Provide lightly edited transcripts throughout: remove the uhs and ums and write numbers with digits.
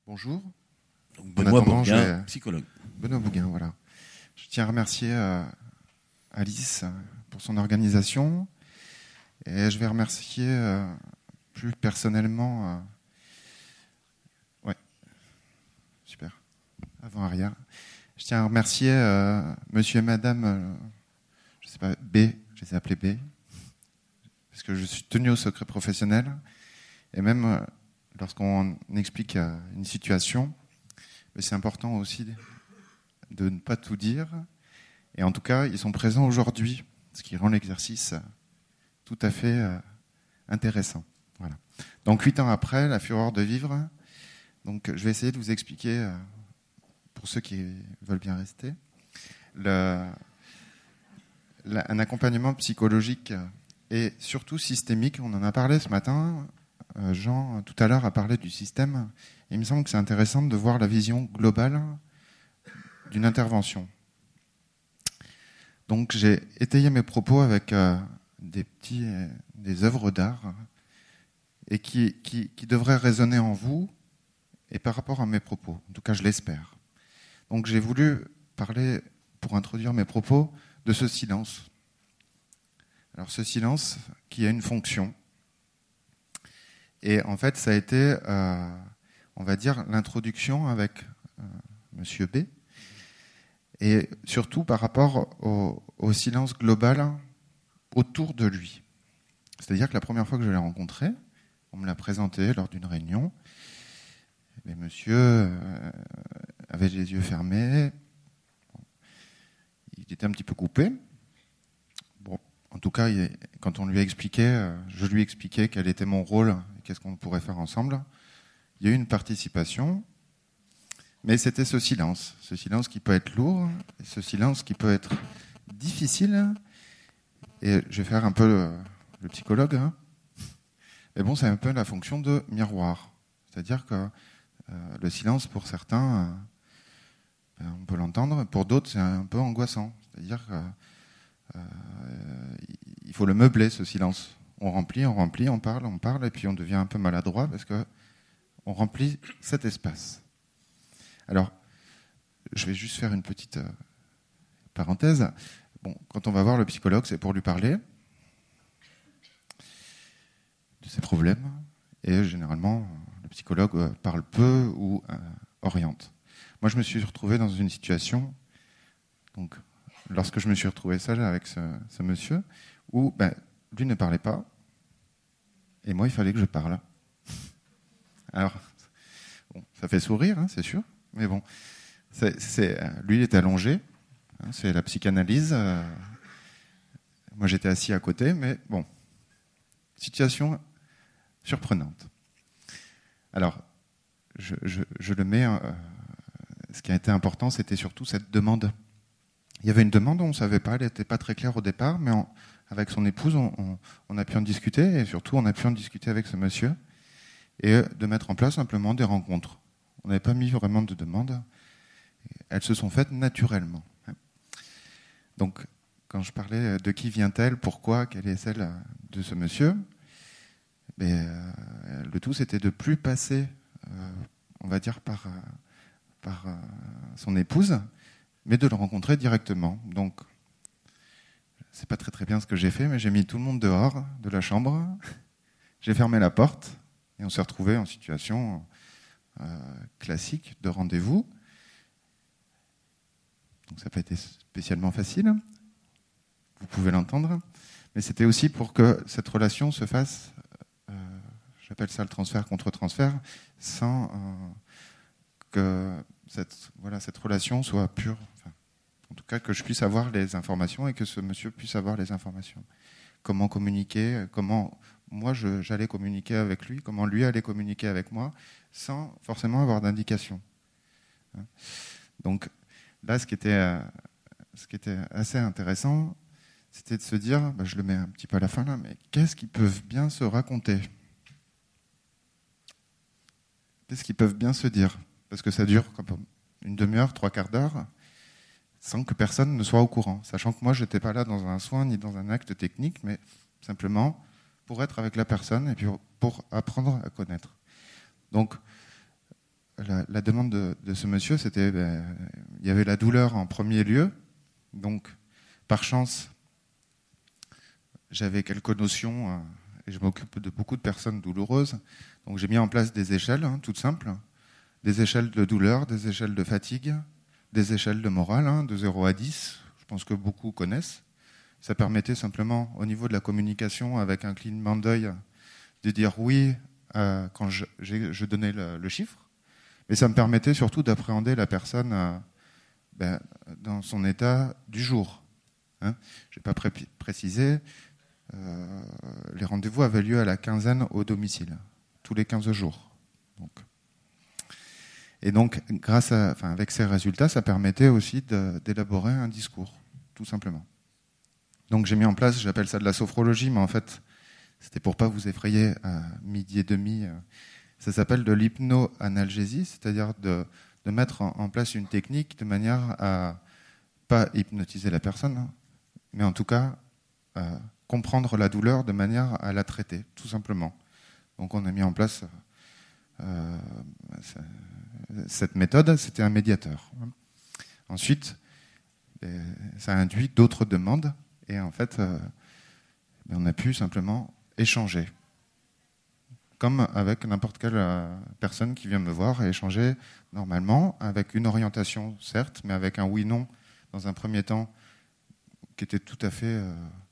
Bonjour. Donc Benoît Bourguin, psychologue. Benoît Bourguin, voilà. Je tiens à remercier Alice pour son organisation et je vais remercier plus personnellement... ouais, super, avant-arrière. Je tiens à remercier monsieur et madame, je sais pas, B, je les ai appelés B, parce que je suis tenu au secret professionnel et même lorsqu'on explique une situation, c'est important aussi de ne pas tout dire. Et en tout cas, ils sont présents aujourd'hui, ce qui rend l'exercice tout à fait intéressant. Voilà. Donc 8 ans après, la fureur de vivre. Donc je vais essayer de vous expliquer, pour ceux qui veulent bien rester, un accompagnement psychologique et surtout systémique. On en a parlé ce matin. Jean, tout à l'heure, a parlé du système. Et il me semble que c'est intéressant de voir la vision globale d'une intervention. Donc j'ai étayé mes propos avec des œuvres d'art et qui devraient résonner en vous et par rapport à mes propos. En tout cas, je l'espère. Donc j'ai voulu parler, pour introduire mes propos, de ce silence. Alors ce silence qui a une fonction. Et en fait, ça a été, on va dire, l'introduction avec Monsieur B. Et surtout par rapport au silence global autour de lui. C'est-à-dire que la première fois que je l'ai rencontré, on me l'a présenté lors d'une réunion. Mais monsieur avait les yeux fermés. Il était un petit peu coupé. Bon, en tout cas, quand on lui a expliqué, je lui expliquais quel était mon rôle, qu'est-ce qu'on pourrait faire ensemble, il y a eu une participation. Mais c'était ce silence qui peut être lourd, ce silence qui peut être difficile. Et je vais faire un peu le psychologue. Hein. Mais bon, c'est un peu la fonction de miroir. C'est-à-dire que le silence, pour certains, on peut l'entendre. Pour d'autres, c'est un peu angoissant. C'est-à-dire qu'il faut le meubler, ce silence. On remplit, on parle, et puis on devient un peu maladroit parce qu'on remplit cet espace. Alors, je vais juste faire une petite parenthèse. Bon, quand on va voir le psychologue, c'est pour lui parler de ses problèmes. Et généralement, le psychologue parle peu ou oriente. Moi, je me suis retrouvé dans une situation, donc, lorsque je me suis retrouvé seul avec ce monsieur, où lui ne parlait pas, et moi, il fallait que je parle. Alors, bon, ça fait sourire, hein, c'est sûr, mais bon, lui, il était allongé, hein, c'est la psychanalyse. Moi, j'étais assis à côté, mais bon, situation surprenante. Alors, je le mets. Ce qui a été important, c'était surtout cette demande. Il y avait une demande, on ne savait pas, elle n'était pas très claire au départ, mais avec son épouse, on a pu en discuter, et surtout, on a pu en discuter avec ce monsieur, et de mettre en place simplement des rencontres. On n'avait pas mis vraiment de demande. Elles se sont faites naturellement. Donc, quand je parlais de qui vient-elle, pourquoi, quelle est celle de ce monsieur, le tout, c'était de plus passer, on va dire, par son épouse, mais de le rencontrer directement. Donc, c'est pas très très bien ce que j'ai fait, mais j'ai mis tout le monde dehors de la chambre, j'ai fermé la porte, et on s'est retrouvés en situation classique de rendez-vous. Donc ça n'a pas été spécialement facile, vous pouvez l'entendre, mais c'était aussi pour que cette relation se fasse, j'appelle ça le transfert contre transfert, sans que cette relation soit pure. Enfin, en tout cas, que je puisse avoir les informations et que ce monsieur puisse avoir les informations. Comment communiquer, comment moi j'allais communiquer avec lui, comment lui allait communiquer avec moi, sans forcément avoir d'indication. Donc là, ce qui était assez intéressant, c'était de se dire, je le mets un petit peu à la fin là, mais qu'est-ce qu'ils peuvent bien se raconter ? Qu'est-ce qu'ils peuvent bien se dire ? Parce que ça dure une demi-heure, 3/4 d'heure, sans que personne ne soit au courant. Sachant que moi, je n'étais pas là dans un soin ni dans un acte technique, mais simplement pour être avec la personne et puis pour apprendre à connaître. Donc, la demande de ce monsieur, c'était, il y avait la douleur en premier lieu. Donc, par chance, j'avais quelques notions et je m'occupe de beaucoup de personnes douloureuses. Donc, j'ai mis en place des échelles, toutes simples. Des échelles de douleur, des échelles de fatigue, des échelles de morale, de 0 à 10. Je pense que beaucoup connaissent. Ça permettait simplement, au niveau de la communication, avec un clignement d'œil, de dire oui quand je donnais le chiffre. Mais ça me permettait surtout d'appréhender la personne dans son état du jour. Je n'ai pas précisé, les rendez-vous avaient lieu à la quinzaine au domicile, tous les 15 jours. Et donc, avec ces résultats, ça permettait aussi d'élaborer un discours, tout simplement. Donc j'ai mis en place, j'appelle ça de la sophrologie, mais en fait, c'était pour pas vous effrayer à midi et demi. Ça s'appelle de l'hypno-analgésie, c'est-à-dire de mettre en place une technique de manière à pas hypnotiser la personne, mais en tout cas comprendre la douleur de manière à la traiter, tout simplement. Donc on a mis en place cette méthode, c'était un médiateur. Ensuite, ça a induit d'autres demandes, et en fait, on a pu simplement échanger. Comme avec n'importe quelle personne qui vient me voir et échanger normalement, avec une orientation, certes, mais avec un oui-non dans un premier temps qui était tout à fait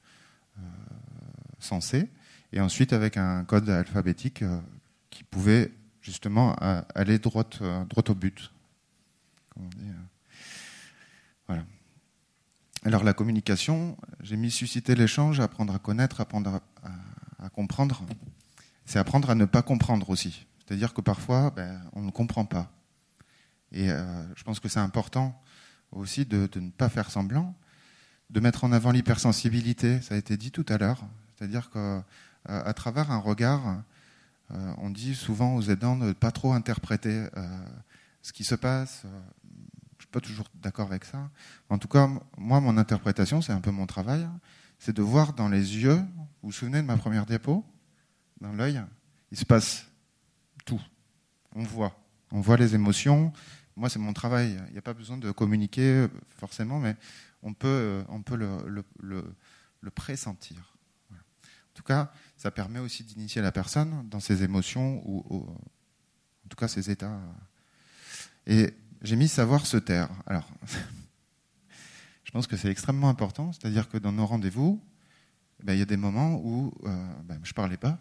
sensé, et ensuite avec un code alphabétique qui pouvait justement aller droit au but. Comme on dit, voilà. Alors la communication, j'ai mis susciter l'échange, apprendre à connaître, apprendre à comprendre. C'est apprendre à ne pas comprendre aussi. C'est-à-dire que parfois, on ne comprend pas. Et je pense que c'est important aussi de ne pas faire semblant, de mettre en avant l'hypersensibilité, ça a été dit tout à l'heure. C'est-à-dire qu'à travers un regard, on dit souvent aux aidants de ne pas trop interpréter ce qui se passe. Je ne suis pas toujours d'accord avec ça. En tout cas, moi, mon interprétation, c'est un peu mon travail, c'est de voir dans les yeux, vous vous souvenez de ma première diapo ? Dans l'œil, il se passe tout. On voit les émotions. Moi, c'est mon travail. Il n'y a pas besoin de communiquer forcément, mais on peut le pressentir. Voilà. En tout cas, ça permet aussi d'initier la personne dans ses émotions ou en tout cas ses états. Et j'ai mis savoir se taire. Alors, je pense que c'est extrêmement important. C'est-à-dire que dans nos rendez-vous, il y a des moments où je ne parlais pas.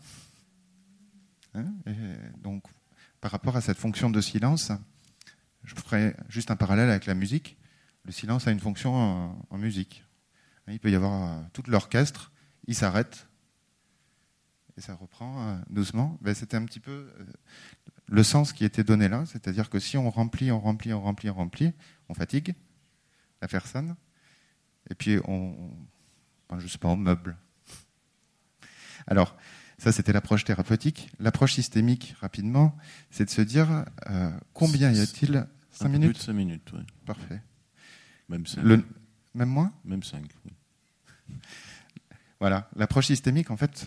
Et donc, par rapport à cette fonction de silence, je ferai juste un parallèle avec la musique. Le silence a une fonction en musique. Il peut y avoir tout l'orchestre, il s'arrête et ça reprend doucement. C'était un petit peu le sens qui était donné là, c'est-à-dire que si on remplit, on fatigue la personne et puis on meuble. Alors, ça, c'était l'approche thérapeutique. L'approche systémique, rapidement, c'est de se dire combien y a-t-il 5 minutes ? Plus de 5 minutes, oui. Parfait. Même 5. Même moins ? Même 5, oui. Voilà. L'approche systémique, en fait,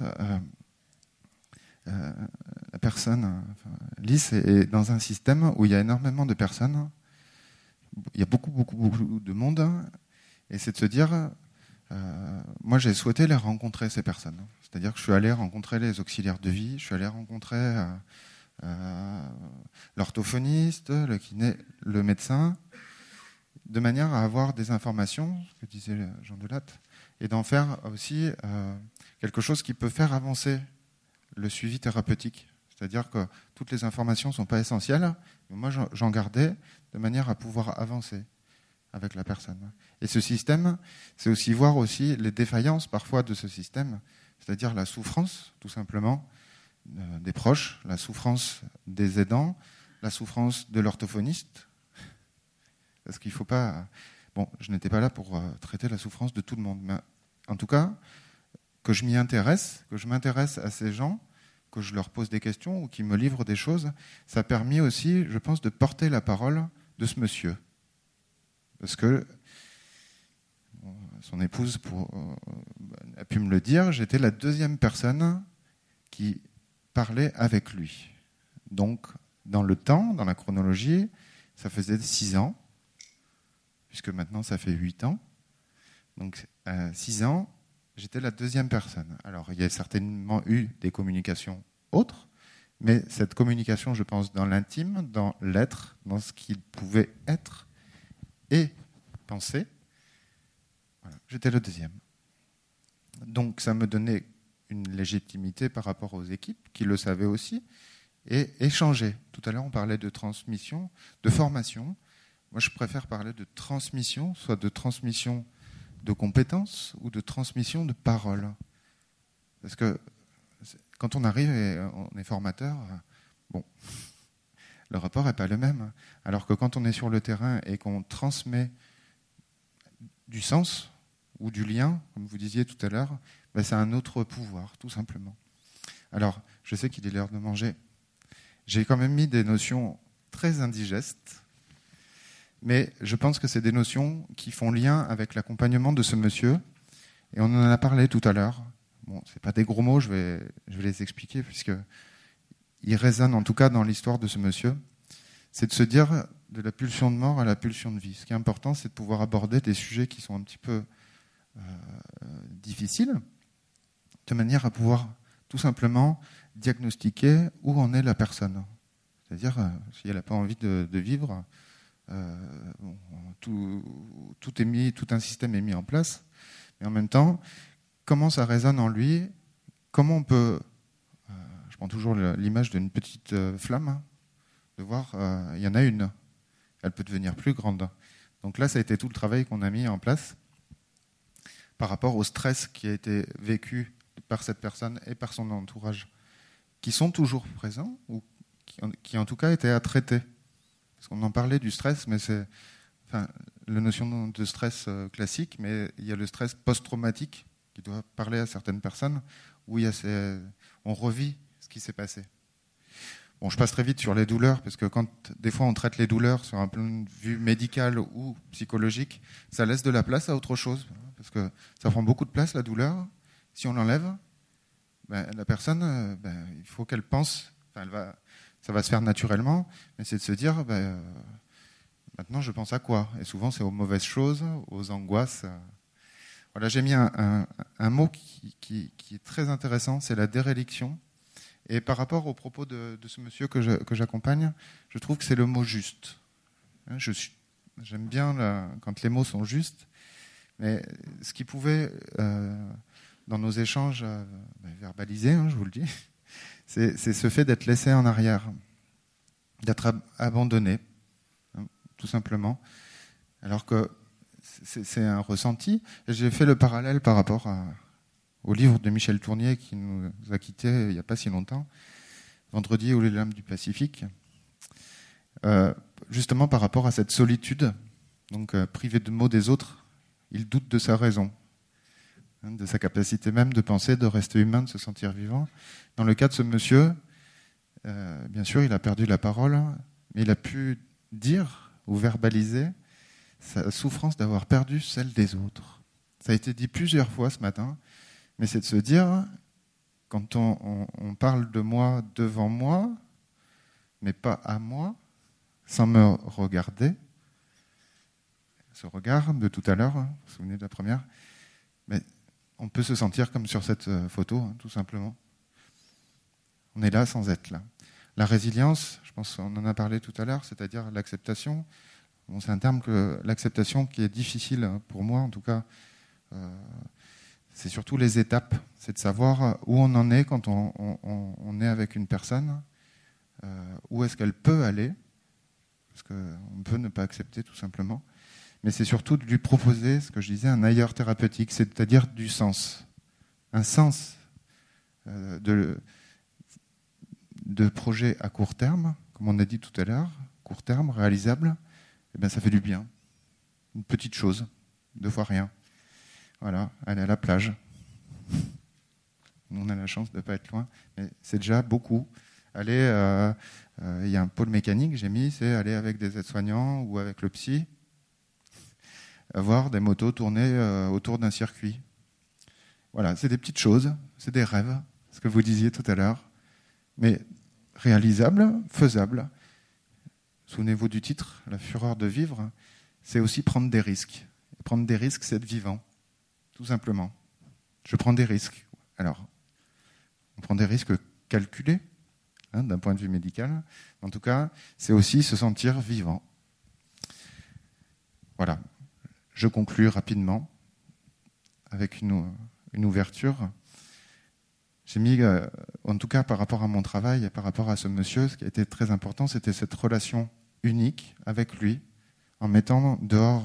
la personne, Lys, est dans un système où il y a énormément de personnes. Il y a beaucoup de monde. Et c'est de se dire... moi, j'ai souhaité les rencontrer, ces personnes. C'est-à-dire que je suis allé rencontrer les auxiliaires de vie, je suis allé rencontrer l'orthophoniste, le kiné, le médecin, de manière à avoir des informations, ce que disait Jean Delatte, et d'en faire aussi quelque chose qui peut faire avancer le suivi thérapeutique. C'est-à-dire que toutes les informations ne sont pas essentielles, mais moi, j'en gardais de manière à pouvoir avancer avec la personne. Et ce système, c'est aussi voir aussi les défaillances parfois de ce système, c'est-à-dire la souffrance, tout simplement, des proches, la souffrance des aidants, la souffrance de l'orthophoniste. Parce qu'il ne faut pas... Bon, je n'étais pas là pour traiter la souffrance de tout le monde, mais en tout cas, que je m'intéresse à ces gens, que je leur pose des questions ou qu'ils me livrent des choses, ça a permis aussi, je pense, de porter la parole de ce monsieur. Parce que son épouse a pu me le dire, j'étais la deuxième personne qui parlait avec lui. Donc, dans le temps, dans la chronologie, ça faisait 6 ans, puisque maintenant ça fait 8 ans. Donc 6 ans, j'étais la deuxième personne. Alors il y a certainement eu des communications autres, mais cette communication, je pense, dans l'intime, dans l'être, dans ce qu'il pouvait être et penser, voilà, j'étais le deuxième. Donc ça me donnait une légitimité par rapport aux équipes, qui le savaient aussi, et échanger. Tout à l'heure, on parlait de transmission, de formation. Moi, je préfère parler de transmission, soit de transmission de compétences ou de transmission de paroles. Parce que quand on arrive et on est formateur, bon, le rapport n'est pas le même. Alors que quand on est sur le terrain et qu'on transmet du sens ou du lien, comme vous disiez tout à l'heure, ben c'est un autre pouvoir, tout simplement. Alors, je sais qu'il est l'heure de manger. J'ai quand même mis des notions très indigestes, mais je pense que c'est des notions qui font lien avec l'accompagnement de ce monsieur, et on en a parlé tout à l'heure. Bon, c'est pas des gros mots, je vais les expliquer, puisqu'ils résonnent en tout cas dans l'histoire de ce monsieur. C'est de se dire de la pulsion de mort à la pulsion de vie. Ce qui est important, c'est de pouvoir aborder des sujets qui sont un petit peu difficiles, de manière à pouvoir tout simplement diagnostiquer où en est la personne. C'est-à-dire, si elle n'a pas envie de vivre, bon, tout un système est mis en place, mais en même temps, comment ça résonne en lui, comment on peut, je prends toujours l'image d'une petite flamme, de voir, il y en a une, elle peut devenir plus grande. Donc là, ça a été tout le travail qu'on a mis en place par rapport au stress qui a été vécu par cette personne et par son entourage, qui sont toujours présents, ou qui en tout cas étaient à traiter. Parce qu'on en parlait du stress, mais c'est la notion de stress classique, mais il y a le stress post-traumatique qui doit parler à certaines personnes, où on revit ce qui s'est passé. Bon, je passe très vite sur les douleurs, parce que quand des fois on traite les douleurs sur un point de vue médical ou psychologique, ça laisse de la place à autre chose, parce que ça prend beaucoup de place, la douleur. Si on l'enlève, la personne, il faut qu'elle pense, ça va se faire naturellement, mais c'est de se dire, maintenant je pense à quoi? Et souvent c'est aux mauvaises choses, aux angoisses. Voilà, j'ai mis un mot qui est très intéressant, c'est la déréliction. Et par rapport aux propos de ce monsieur que j'accompagne, je trouve que c'est le mot juste. J'aime bien quand les mots sont justes, mais ce qui pouvait, dans nos échanges, verbaliser, je vous le dis, c'est ce fait d'être laissé en arrière, d'être abandonné, tout simplement. Alors que c'est un ressenti. Et j'ai fait le parallèle par rapport au livre de Michel Tournier qui nous a quittés il n'y a pas si longtemps, Vendredi ou les lames du Pacifique, justement par rapport à cette solitude, donc privé de mots des autres, il doute de sa raison, de sa capacité même de penser, de rester humain, de se sentir vivant. Dans le cas de ce monsieur, bien sûr, il a perdu la parole, mais il a pu dire ou verbaliser sa souffrance d'avoir perdu celle des autres. Ça a été dit plusieurs fois ce matin, mais c'est de se dire, quand on parle de moi devant moi, mais pas à moi, sans me regarder, ce regard de tout à l'heure, vous vous souvenez de la première, mais on peut se sentir comme sur cette photo, tout simplement. On est là sans être là. La résilience, je pense qu'on en a parlé tout à l'heure, c'est-à-dire l'acceptation. Bon, c'est un terme l'acceptation qui est difficile pour moi, en tout cas. C'est surtout les étapes. C'est de savoir où on en est quand on est avec une personne, où est-ce qu'elle peut aller, parce qu'on peut ne pas accepter tout simplement. Mais c'est surtout de lui proposer, ce que je disais, un ailleurs thérapeutique, c'est-à-dire du sens. Un sens de projet à court terme, comme on a dit tout à l'heure, court terme, réalisable, eh bien, ça fait du bien. Une petite chose, 2 fois rien. Voilà, aller à la plage. Nous, on a la chance de ne pas être loin, mais c'est déjà beaucoup. Aller, il y a un pôle mécanique, j'ai mis, c'est aller avec des aides-soignants ou avec le psy, voir des motos tourner autour d'un circuit. Voilà, c'est des petites choses, c'est des rêves, ce que vous disiez tout à l'heure. Mais réalisable, faisable. Souvenez-vous du titre, La fureur de vivre, c'est aussi prendre des risques. Et prendre des risques, c'est être vivant, tout simplement. Je prends des risques. Alors, on prend des risques calculés, d'un point de vue médical. En tout cas, c'est aussi se sentir vivant. Voilà. Je conclus rapidement avec une ouverture. J'ai mis, en tout cas par rapport à mon travail et par rapport à ce monsieur, ce qui a été très important, c'était cette relation unique avec lui, en mettant dehors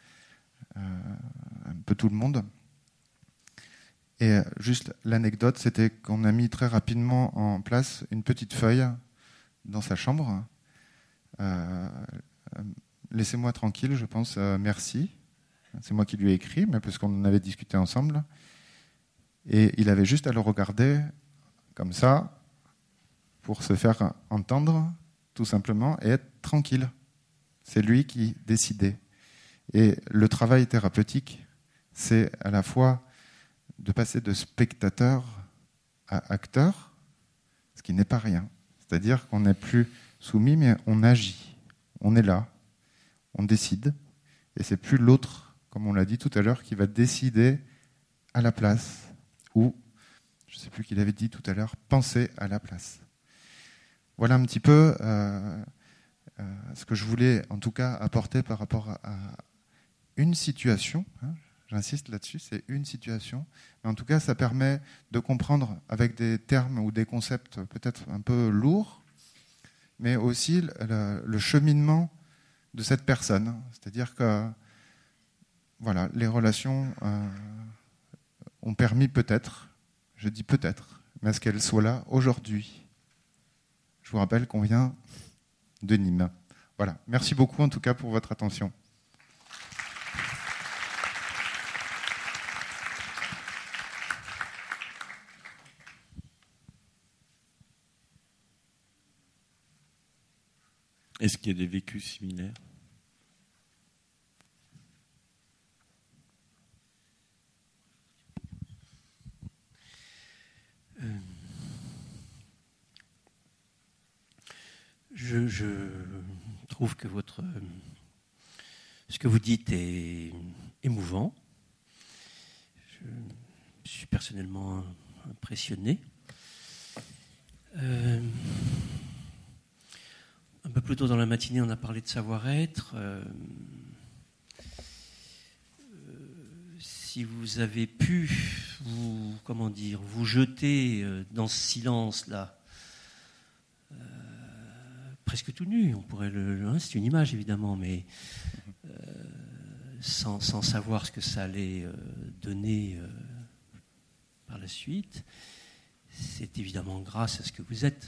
un peu tout le monde. Et juste l'anecdote, c'était qu'on a mis très rapidement en place une petite feuille dans sa chambre. Laissez-moi tranquille, je pense, merci. C'est moi qui lui ai écrit, mais parce qu'on en avait discuté ensemble. Et il avait juste à le regarder comme ça pour se faire entendre, tout simplement, et être tranquille. C'est lui qui décidait. Et le travail thérapeutique, c'est à la fois de passer de spectateur à acteur, ce qui n'est pas rien. C'est-à-dire qu'on n'est plus soumis, mais on agit. On est là, on décide, et c'est plus l'autre, comme on l'a dit tout à l'heure, qui va décider à la place, ou, je ne sais plus qui l'avait dit tout à l'heure, penser à la place. Voilà un petit peu ce que je voulais en tout cas apporter par rapport à une situation. J'insiste là-dessus, c'est une situation. Mais en tout cas, ça permet de comprendre avec des termes ou des concepts peut-être un peu lourds, mais aussi le cheminement de cette personne. C'est-à-dire que voilà, les relations ont permis peut-être, je dis peut-être, mais à ce qu'elles soient là aujourd'hui. Je vous rappelle qu'on vient de Nîmes. Voilà. Merci beaucoup en tout cas pour votre attention. Est-ce qu'il y a des vécus similaires ? Je trouve que ce que vous dites est émouvant. Je suis personnellement impressionné. Un peu plus tôt dans la matinée, on a parlé de savoir-être. Si vous avez pu vous jeter dans ce silence-là, presque tout nu, on pourrait c'est une image évidemment, mais sans savoir ce que ça allait donner par la suite, c'est évidemment grâce à ce que vous êtes.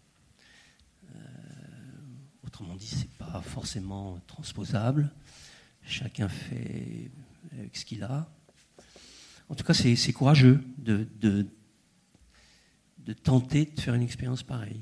Autrement dit, c'est pas forcément transposable. Chacun fait avec ce qu'il a. En tout cas, c'est courageux de tenter de faire une expérience pareille.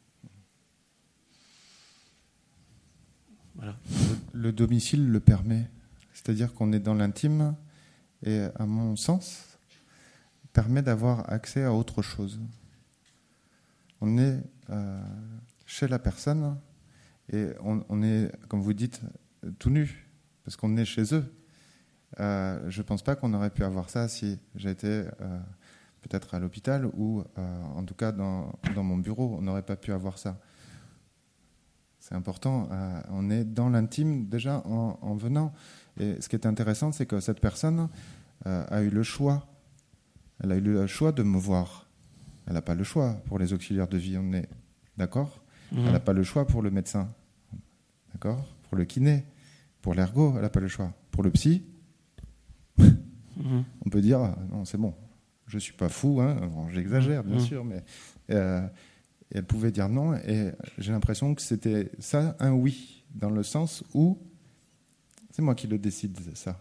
Voilà. Le domicile le permet. C'est-à-dire qu'on est dans l'intime et, à mon sens, permet d'avoir accès à autre chose. On est chez la personne et on est, comme vous dites, tout nu, parce qu'on est chez eux. Je ne pense pas qu'on aurait pu avoir ça si j'étais peut-être à l'hôpital ou en tout cas dans mon bureau. On n'aurait pas pu avoir ça. C'est important. On est dans l'intime déjà en venant. Et ce qui est intéressant, c'est que cette personne a eu le choix. Elle a eu le choix de me voir. Elle n'a pas le choix pour les auxiliaires de vie. On est d'accord ? Elle n'a pas le choix pour le médecin. D'accord ? Pour le kiné. Pour l'ergo, elle n'a pas le choix. Pour le psy, on peut dire non, c'est bon. Je ne suis pas fou. Bon, j'exagère, bien sûr, mais... Et elle pouvait dire non, et j'ai l'impression que c'était ça, un oui, dans le sens où c'est moi qui le décide, ça.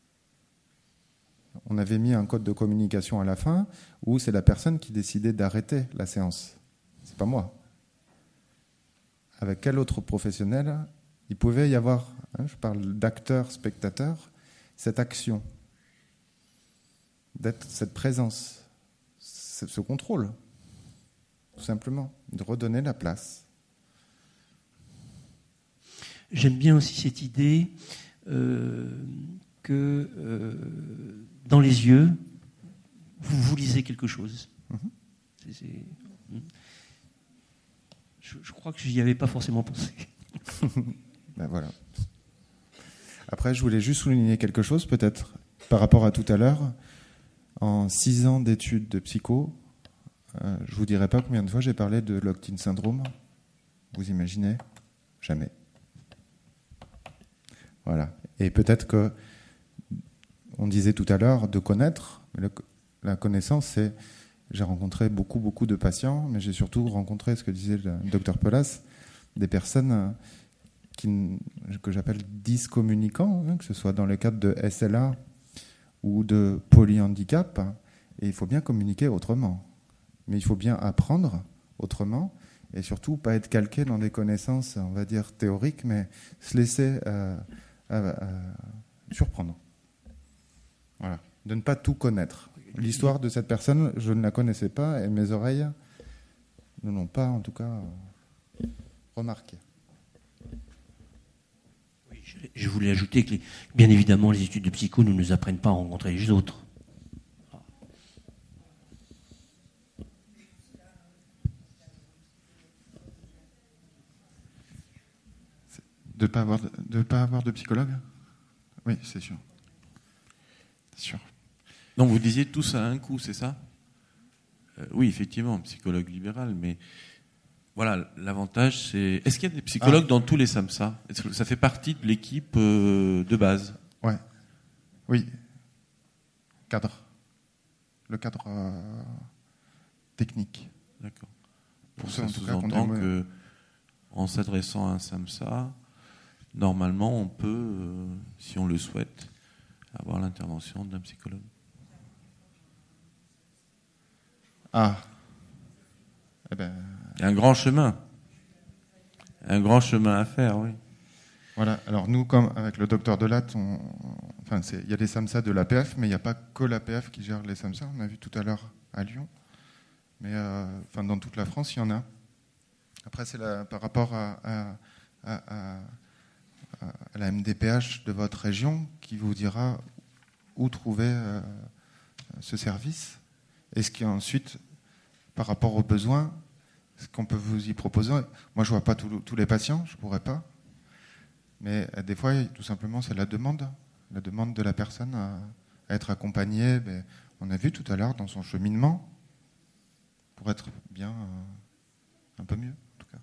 On avait mis un code de communication à la fin où c'est la personne qui décidait d'arrêter la séance. C'est pas moi. Avec quel autre professionnel il pouvait y avoir, je parle d'acteur, spectateur, cette action, d'être cette présence, ce contrôle. tout simplement, de redonner la place. J'aime bien aussi cette idée que dans les yeux, vous lisez quelque chose. Je crois que je n'y avais pas forcément pensé. Ben voilà. Après, je voulais juste souligner quelque chose, peut-être, par rapport à tout à l'heure. En 6 ans d'études de psycho, je ne vous dirai pas combien de fois j'ai parlé de locked-in syndrome. Vous imaginez ? Jamais. Voilà. Et peut-être que, on disait tout à l'heure, de connaître, la connaissance, c'est... J'ai rencontré beaucoup de patients, mais j'ai surtout rencontré, ce que disait le docteur Pelas, des personnes que j'appelle dyscommunicants, que ce soit dans le cadre de SLA ou de polyhandicap. Et il faut bien communiquer autrement. Mais il faut bien apprendre autrement et surtout pas être calqué dans des connaissances, on va dire, théoriques, mais se laisser surprendre. Voilà. De ne pas tout connaître. L'histoire de cette personne, je ne la connaissais pas et mes oreilles ne l'ont pas, en tout cas, remarqué. Oui, je voulais ajouter que, bien évidemment, les études de psycho ne nous apprennent pas à rencontrer les autres. De ne pas avoir de psychologue ? Oui, c'est sûr. C'est sûr. Donc vous disiez tout ça à un coup, c'est ça ? Oui, effectivement, psychologue libéral, mais voilà, l'avantage c'est... Est-ce qu'il y a des psychologues dans tous les SAMSA ? Est-ce que ça fait partie de l'équipe de base ? Ouais. Oui. Le cadre technique. D'accord. Pour Donc ceux, en ça tout cas, sous-entend que, en s'adressant à un SAMSA, normalement, on peut, si on le souhaite, avoir l'intervention d'un psychologue. Ah. Eh ben... Il y a un grand chemin. Un grand chemin à faire, oui. Voilà. Alors nous, comme avec le docteur Delatte, il y a les SAMSA de l'APF, mais il n'y a pas que l'APF qui gère les SAMSA. On a vu tout à l'heure à Lyon. Mais dans toute la France, il y en a. Après, c'est par rapport à la MDPH de votre région qui vous dira où trouver ce service. Et ce qui ensuite, par rapport aux besoins, ce qu'on peut vous y proposer. Moi, je ne vois pas tous les patients, je ne pourrais pas. Mais des fois, tout simplement, c'est la demande de la personne à être accompagnée. On a vu tout à l'heure dans son cheminement pour être bien un peu mieux, en tout cas.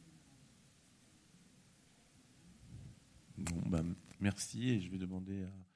Bon, merci et je vais demander à